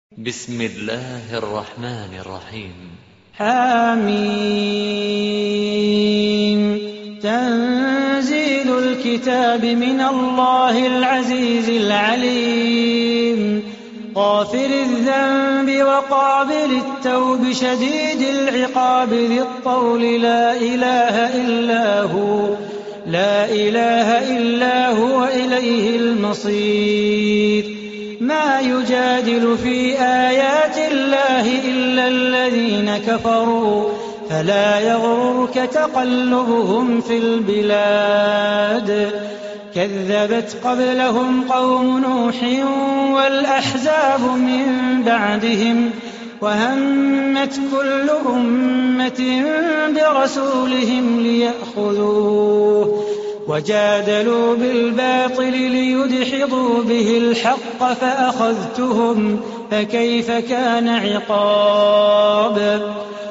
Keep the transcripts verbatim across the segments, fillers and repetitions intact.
بسم الله الرحمن الرحيم. حميم. تنزيل الكتاب من الله العزيز العليم. غافر الذنب وقابل التوب شديد العقاب ذي الطول لا إله إلا هو لا إله إلا هو إليه المصير. ما يجادل في آيات الله إلا الذين كفروا فلا يغررك تقلبهم في البلاد. كذبت قبلهم قوم نوح والأحزاب من بعدهم وهمت كل أمة برسولهم ليأخذوه وجادلوا بالباطل ليدحضوا به الحق فأخذتهم فكيف كان عقاب.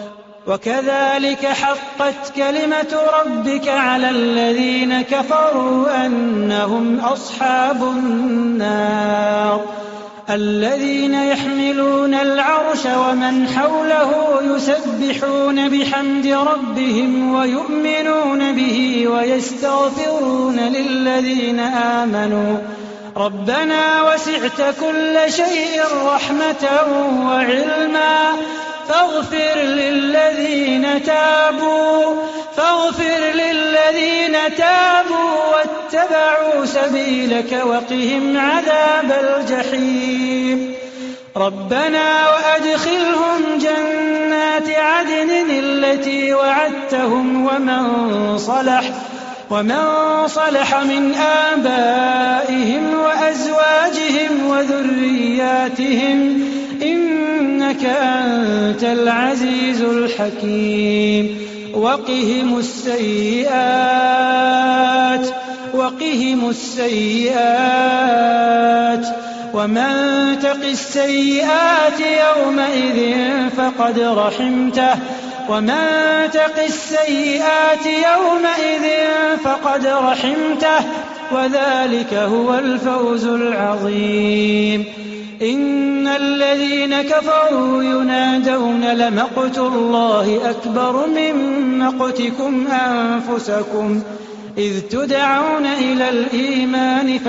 وكذلك حقت كلمة ربك على الذين كفروا أنهم أصحاب النار. الذين يحملون العرش ومن حوله يسبحون بحمد ربهم ويؤمنون به ويستغفرون للذين آمنوا ربنا وسعت كل شيء رحمة وعلما فاغفر للذين تابوا فاغفر للذين تابوا واتبعوا سبيلك وقهم عذاب الجحيم. ربنا وأدخلهم جنات عدن التي وعدتهم ومن صلح ومن صلح من آبائهم وأزواجهم وذرياتهم إنك أنت العزيز الحكيم. وقهم السيئات وقهم السيئات ومن تق السيئات يومئذ فقد رحمته ومن تق السيئات يومئذ فقد رحمته وذلك هو الفوز العظيم. إن الذين كفروا ينادون لمقت الله أكبر من مقتكم أنفسكم إذ تدعون إلى الإيمان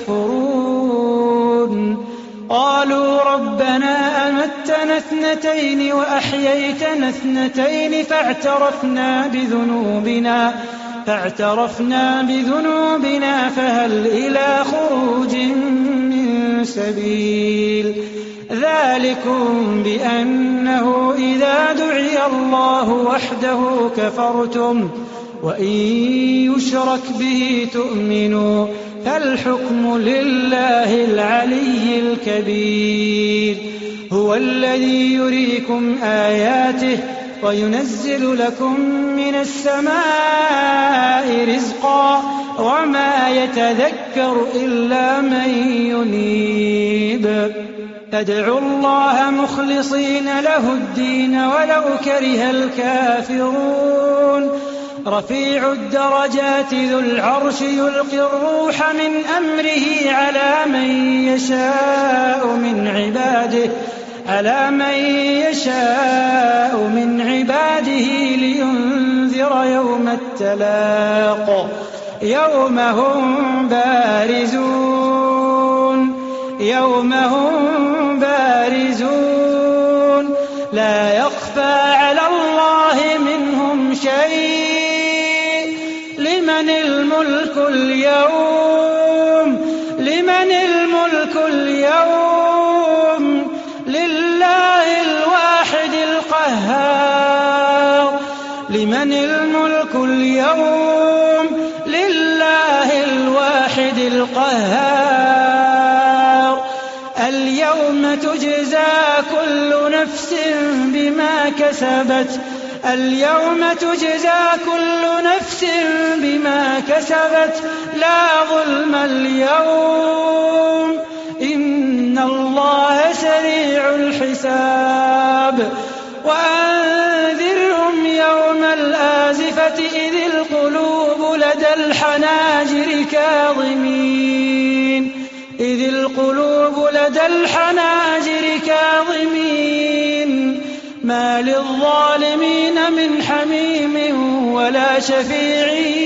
فتكفرون. قالوا ربنا أمتنا اثنتين وأحييتنا اثنتين فاعترفنا بذنوبنا فاعترفنا بذنوبنا فهل إلى خروج من سبيل. ذلكم بأنه إذا دعي الله وحده كفرتم وإن يشرك به تؤمنوا فالحكم لله العلي الكبير. هو الذي يريكم آياته وينزل لكم من السماء رزقا وما يتذكر إلا من ينيب. فادعوا الله مخلصين له الدين ولو كره الكافرون. رفيع الدرجات ذو العرش يلقي الروح من أمره على من يشاء من عباده على من يشاء من عباده لينذر يوم التلاق يوم هم بارزون يوم هم بارزون لا يخفى على الله منهم شيء. لمن الملك اليوم لمن الملك اليوم لله الواحد القهار. لمن الملك اليوم لله الواحد القهار. اليوم تجزى كل نفس بما كسبت اليوم تجزى كل نفس بما كسبت لا ظلم اليوم إن الله سريع الحساب. وأنذرهم يوم الآزفة إذ القلوب لدى الحناجر كاظمين إذ القلوب لدى الحناجر كاظمين ما للظالمين من حميم ولا شفيع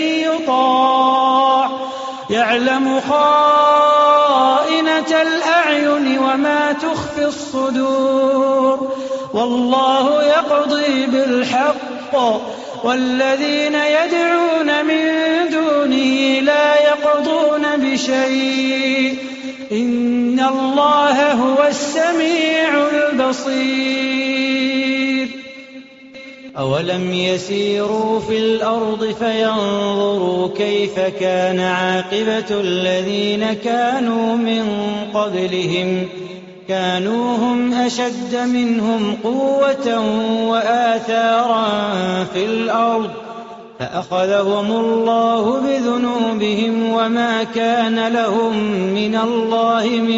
يطاع يعلم خائنة الأعين وما تخفي الصدور والله يقضي بالحق والذين يدعون من دونه لا يقضون بشيء إن الله هو السميع البصير. أولم يسيروا في الأرض فينظروا كيف كان عاقبة الذين كانوا من قبلهم كانوا هم أشد منهم قوة وآثارا في الأرض فأخذهم الله بذنوبهم وما كان لهم من الله من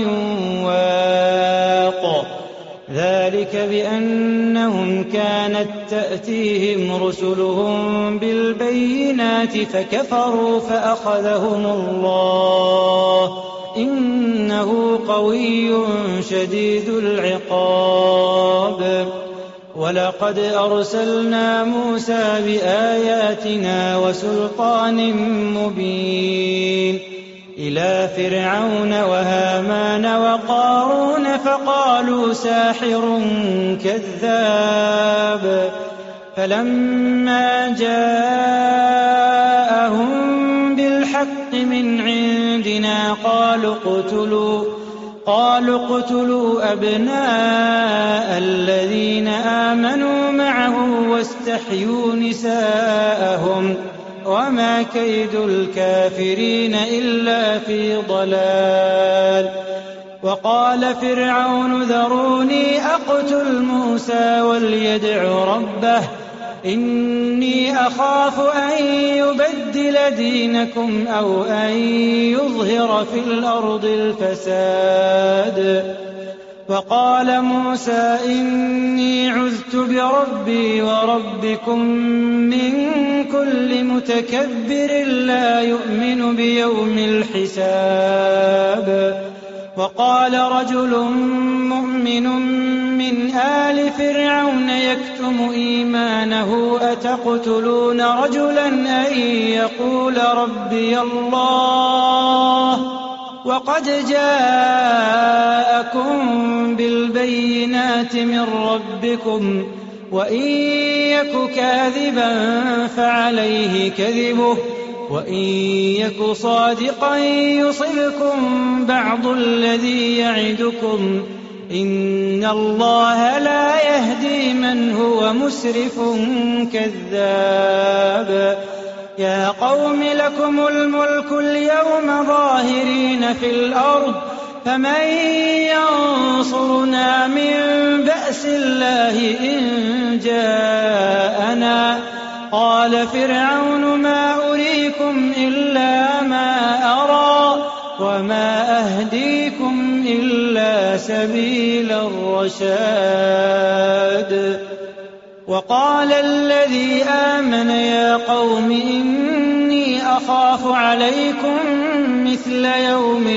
واق ذلك بأنهم كانت تأتيهم رسلهم بالبينات فكفروا فأخذهم الله إنه قوي شديد العقاب. ولقد أرسلنا موسى بآياتنا وسلطان مبين إلى فرعون وهامان وقارون فقالوا ساحر كذاب فلما جاءهم بالحق من عندنا قالوا اقتلوا قالوا اقتلوا أبناء الذين آمنوا معه واستحيوا نساءهم وما كيد الكافرين إلا في ضلال. وقال فرعون ذروني أقتل موسى وليدع ربه إني أخاف أن يبدل دينكم أو أن يظهر في الأرض الفساد. وقال موسى إني عذت بربي وربكم من كل متكبر لا يؤمن بيوم الحساب. وقال رجل مؤمن من آل فرعون يكتم إيمانه أتقتلون رجلا أن يقول ربي الله وقد جاءكم بالبينات من ربكم وإن يك كاذبا فعليه كذبه وإن يك صادقا يصبكم بعض الذي يعدكم إن الله لا يهدي من هو مسرف كذاب. يا قوم لكم الملك اليوم ظاهرين في الأرض فمن ينصرنا من بأس الله إن جاءنا. قال فرعون ما أريكم إلا ما أرى وما أهديكم إلا سبيل الرشاد. وقال الذي آمن يا قوم إني أخاف عليكم مثل يوم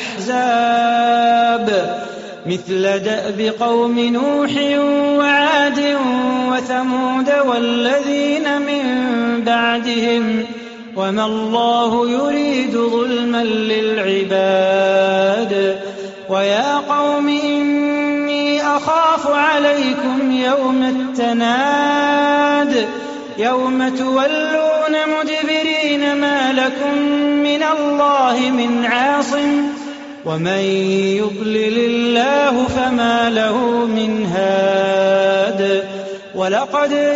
الأحزاب مثل دأب قوم نوح وعاد وثمود والذين من بعدهم وما الله يريد ظلما للعباد. ويا قوم إني أخاف عليكم يوم التناد يوم تولون مدبرين ما لكم من الله من عاصم ومن يضلل الله فما له من هاد. ولقد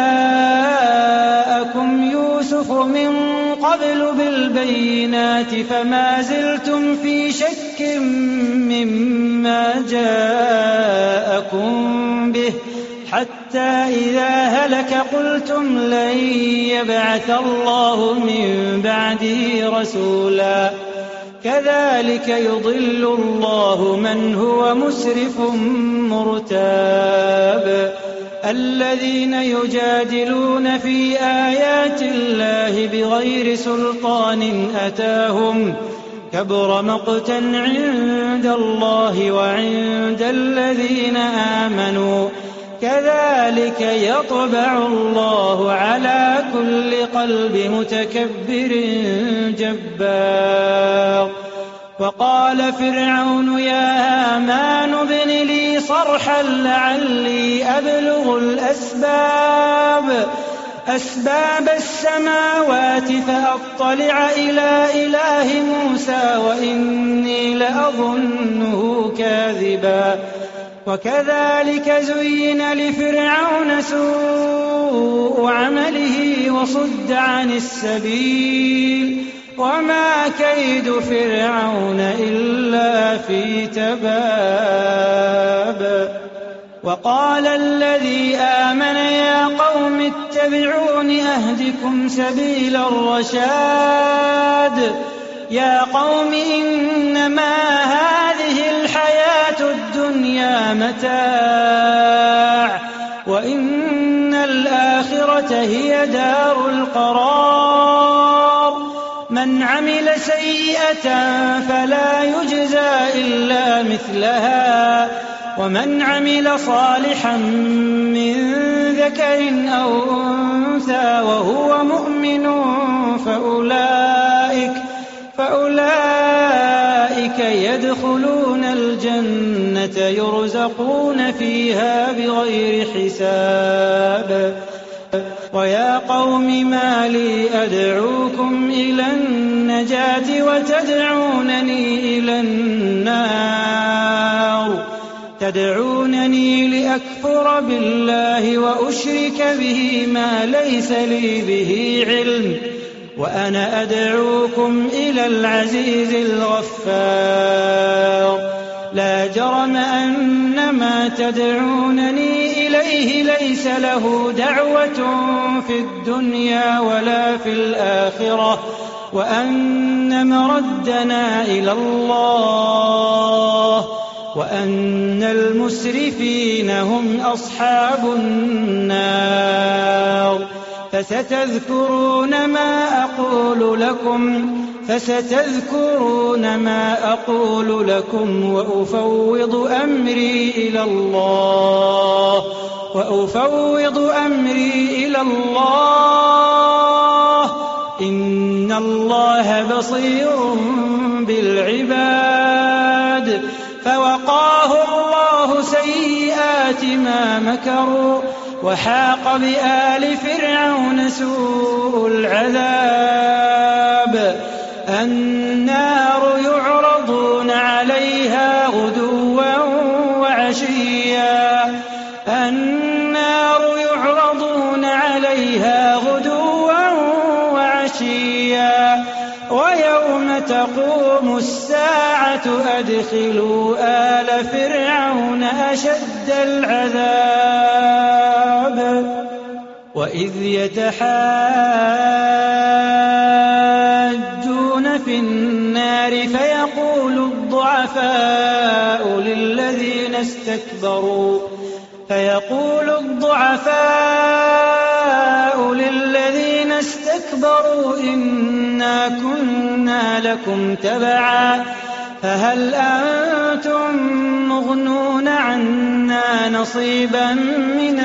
جاءكم يوسف من قبل بالبينات فما زلتم في شك مما جاءكم به حتى إذا هلك قلتم لن يبعث الله من بعده رسولا كذلك يضل الله من هو مسرف مرتاب. الذين يجادلون في آيات الله بغير سلطان أتاهم كبر مقتا عند الله وعند الذين آمنوا كذلك يطبع الله على كل قلب متكبر جبار. وقال فرعون يا هامان ابن لي صرحا لعلي أبلغ الأسباب أسباب السماوات فأطلع إلى إله موسى وإني لأظنه كاذبا. وكذلك زين لفرعون سوء عمله وصد عن السبيل وما كيد فرعون إلا في تباب. وقال الذي آمن يا قوم اتبعون أهدكم سبيل الرشاد. يا قوم إنما هذه الحياة الدنيا متاع وإن الآخرة هي دار القرار. من عمل سيئة فلا يجزى إلا مثلها ومن عمل صالحا من ذكر أو أنثى وهو مؤمن فأولئك, فأولئك يدخلون الجنة يرزقون فيها بغير حساب. ويا قوم ما لي أدعوكم إلى النجاة وتدعونني إلى النار تدعونني لأكفر بالله وأشرك به ما ليس لي به علم وأنا أدعوكم إلى العزيز الغفار. لا جرم أن ما تدعونني إليه ليس له دعوة في الدنيا ولا في الآخرة وأن مردنا إلى الله وأن المسرفين هم أصحاب النار. فستذكرون ما أقول لكم فستذكرون ما أقول لكم وأفوض أمري إلى الله وأفوض أمري إلى الله إن الله بصير بالعباد. فوقاه الله سيئات ما مكروا وحاق بآل فرعون سوء العذاب. النار يعرضون عليها غدوا وعشيا النار يعرضون عليها غدوا وعشيا ويوم تقوم الساعة أدخلوا آل فرعون أشد العذاب. وإذ يتحاجون في النار فيقول الضعفاء للذين استكبروا فيقول الضعفاء للذين استكبروا إنا كنا لكم تبعا فهل أنتم مغنون عنا نصيبا من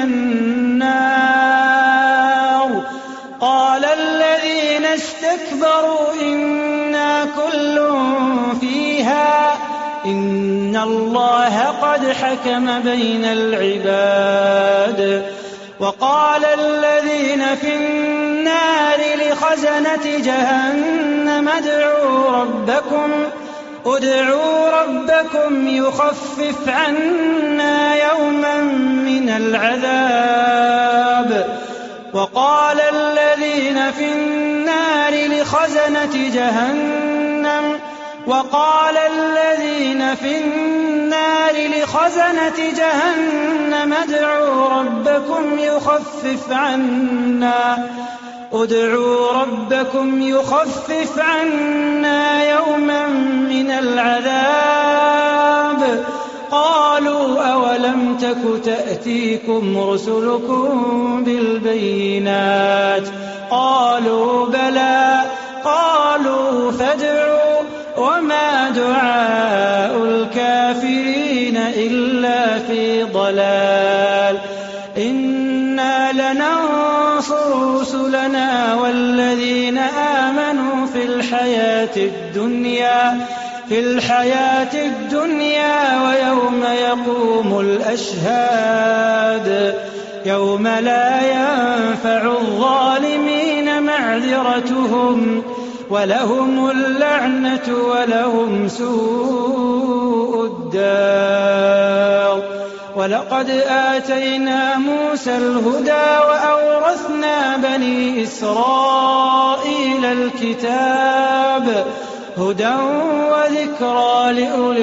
النار. قال الذين استكبروا إنا كل فيها إن الله قد حكم بين العباد. وقال الذين في النار لخزنة جهنم ادعوا ربكم ادعوا ربكم يخفف عنا يوما من العذاب. وقال الذين في النار لخزنة جهنم وقال الذين في النار لخزنة جهنم ادعوا ربكم يخفف عنا ادعوا ربكم يخفف عنا يوما من العذاب. قالوا أولم تك تأتيكم رسلكم بالبينات قالوا بلى قالوا فادعوا وما دعاء الكافرين المشركين إلا في ضلال إنا لننصر رسلنا والذين آمنوا في الحياة الدنيا في الحياة الدنيا ويوم يقوم الأشهاد يوم لا ينفع الظالمين معذرتهم ولهم اللعنة ولهم سوء الدار. ولقد آتينا موسى الهدى وأورثنا بني إسرائيل الكتاب هدى وذكرى لأولي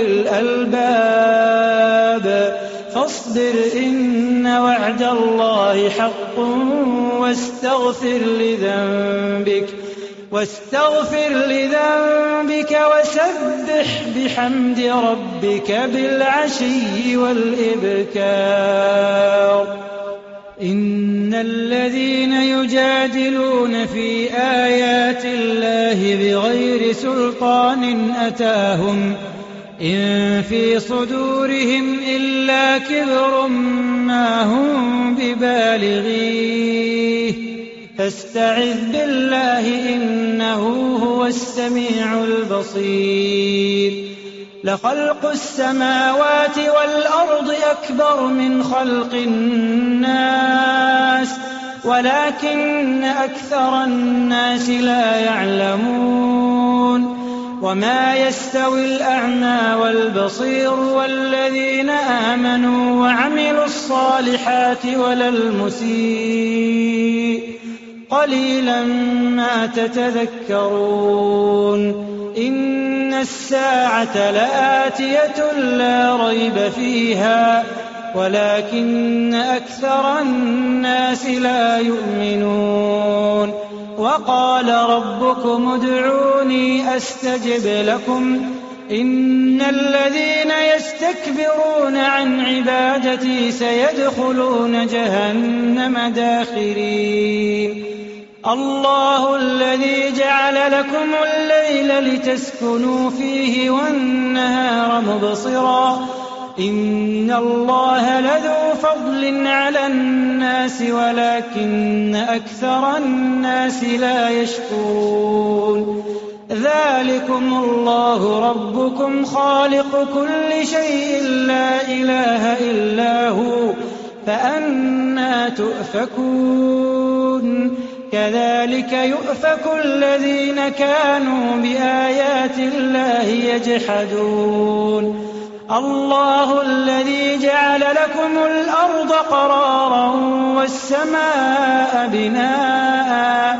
الألباب. فاصبر إن وعد الله حق واستغفر لذنبك واستغفر لذنبك وسبح بحمد ربك بالعشي والإبكار. إن الذين يجادلون في آيات الله بغير سلطان أتاهم إن في صدورهم إلا كبر ما هم ببالغيه فاستعذ بالله إنه هو السميع البصير. لخلق السماوات والأرض أكبر من خلق الناس ولكن أكثر الناس لا يعلمون. وما يستوي الأعمى والبصير والذين آمنوا وعملوا الصالحات ولا المسيء قليلا ما تتذكرون. إن الساعة لآتية لا ريب فيها ولكن أكثر الناس لا يؤمنون. وقال ربكم ادعوني أستجب لكم إن الذين يستكبرون عن عبادتي سيدخلون جهنم داخرين. الله الذي جعل لكم الليل لتسكنوا فيه والنهار مبصرا إن الله لذو فضل على الناس ولكن أكثر الناس لا يشكرون. ذلكم الله ربكم خالق كل شيء لا إله إلا هو فأنى تؤفكون. كذلك يؤفك الذين كانوا بآيات الله يجحدون. الله الذي جعل لكم الأرض قرارا والسماء بناء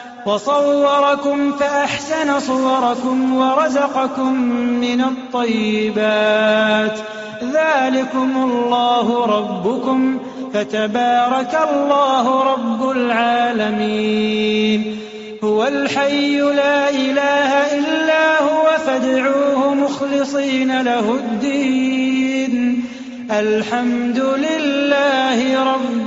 وصوركم فأحسن صوركم ورزقكم من الطيبات. ذلكم الله ربكم فتبارك الله رب العالمين. هو الحي لا إله إلا هو فادعوه مخلصين له الدين الحمد لله رب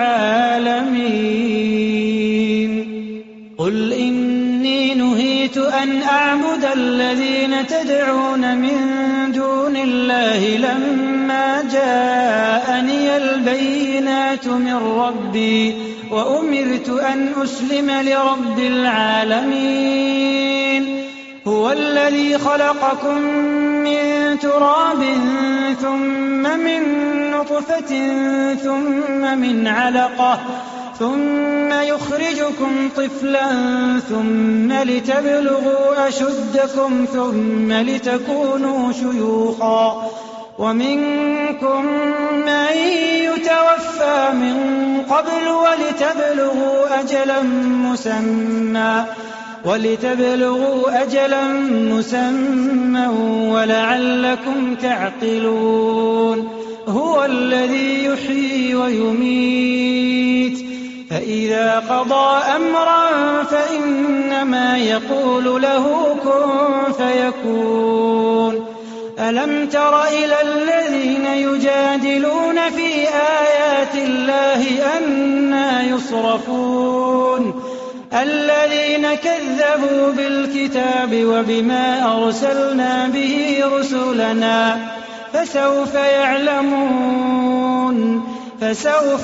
العالمين. قل إني نهيت أن أعبد الذين تدعون من دون الله لما جاءني البينات من ربي وأمرت أن أسلم لرب العالمين. هو الذي خلقكم من تراب ثم من نطفة ثم من علقة ثم يخرجكم طفلا ثم لتبلغوا أشدكم ثم لتكونوا شيوخا ومنكم من يتوفى من قبل ولتبلغوا أجلا مسمى ولتبلغوا أجلا مسمى ولعلكم تعقلون. هو الذي يحيي ويميت فإذا قضى أمرا فإنما يقول له كن فيكون. ألم تر إلى الذين يجادلون في آيات الله أنى يصرفون الذين كذبوا بالكتاب وبما أرسلنا به رسلنا فسوف يعلمون فسوف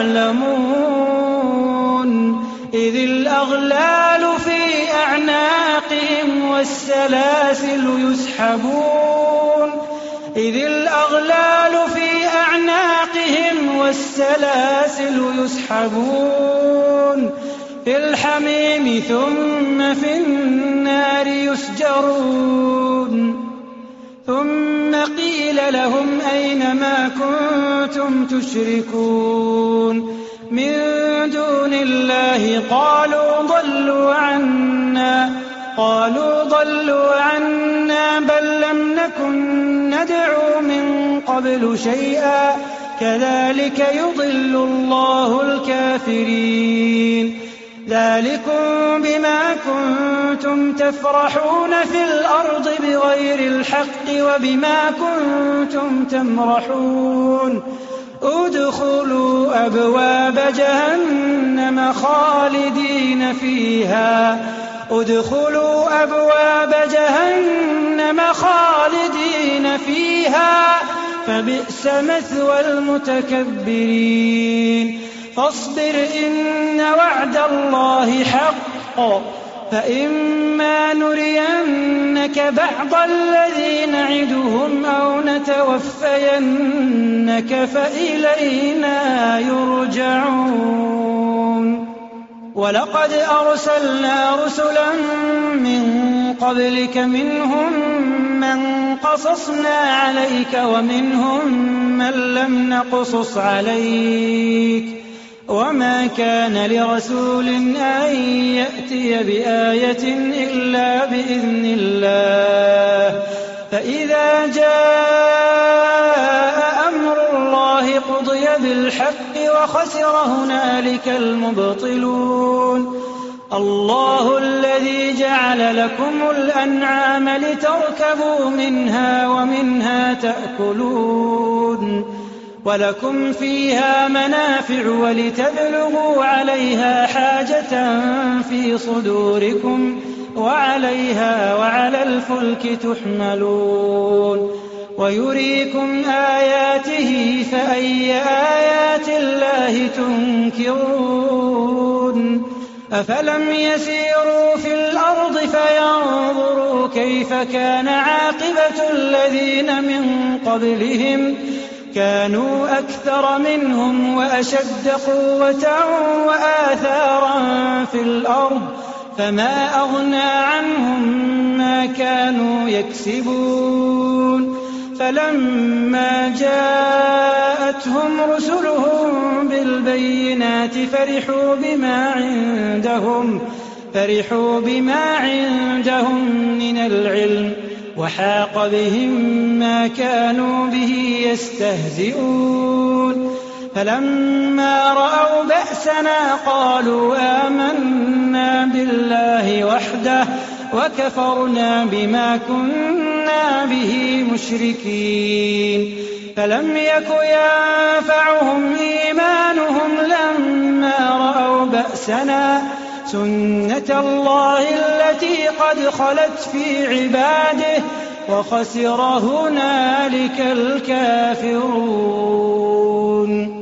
يعلمون إذ الأغلال في أعناقهم والسلاسل يسحبون إذ الأغلال في أعناقهم والسلاسل يسحبون في الحميم ثم في النار يسجرون ثم قيل لهم أين ما كنتم تشركون من دون الله قالوا ضلوا عنا قالوا ضلوا عنا بل لم نكن ندعو من قبل شيئا كذلك يضل الله الكافرين ذلكم بما كنتم تفرحون في الأرض بغير الحق وبما كنتم تمرحون ادخلوا أبواب جهنم خالدين فيها ادخلوا أبواب جهنم خالدين فيها فبئس مثوى المتكبرين فاصبر إن وعد الله حق فإما نرينك بعض الذي نعدهم أو نتوفينك فإلينا يرجعون ولقد أرسلنا رسلا من قبلك منهم من قصصنا عليك ومنهم من لم نقصص عليك وما كان لرسول أن يأتي بآية إلا بإذن الله فإذا جاء أمر الله قضي بالحق وخسر هنالك المبطلون الله الذي جعل لكم الأنعام لتركبوا منها ومنها تأكلون ولكم فيها منافع ولتبلغوا عليها حاجة في صدوركم وعليها وعلى الفلك تحملون ويريكم آياته فأي آيات الله تنكرون أفلم يسيروا في الأرض فينظروا كيف كان عاقبة الذين من قبلهم كانوا أكثر منهم وأشد قوة وآثارا في الأرض فما أغنى عنهم ما كانوا يكسبون فلما جاءتهم رسلهم بالبينات فرحوا بما عندهم فرحوا بما عندهم من العلم وحاق بهم ما كانوا به يستهزئون فلما رأوا بأسنا قالوا آمنا بالله وحده وكفرنا بما كنا به مشركين فلم يك ينفعهم إيمانهم لما رأوا بأسنا سنة الله التي قد خلت في عباده وخسر هنالك الكافرون.